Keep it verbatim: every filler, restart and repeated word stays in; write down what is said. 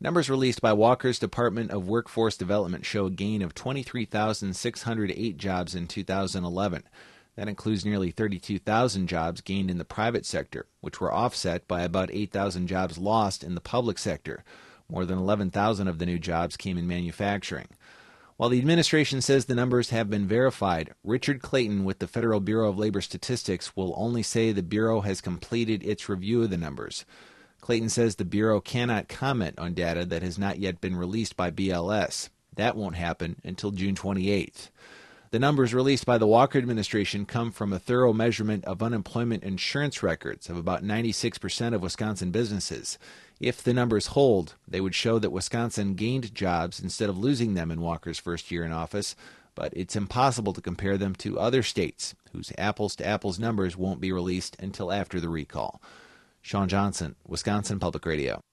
Numbers released by Walker's Department of Workforce Development show a gain of twenty-three thousand six hundred eight jobs in two thousand eleven. That includes nearly thirty-two thousand jobs gained in the private sector, which were offset by about eight thousand jobs lost in the public sector. More than eleven thousand of the new jobs came in manufacturing. While the administration says the numbers have been verified, Richard Clayton with the Federal Bureau of Labor Statistics will only say the Bureau has completed its review of the numbers. Clayton says the Bureau cannot comment on data that has not yet been released by B L S. That won't happen until June twenty-eighth. The numbers released by the Walker administration come from a thorough measurement of unemployment insurance records of about ninety-six percent of Wisconsin businesses. If the numbers hold, they would show that Wisconsin gained jobs instead of losing them in Walker's first year in office, but it's impossible to compare them to other states, whose apples-to-apples numbers won't be released until after the recall. Sean Johnson, Wisconsin Public Radio.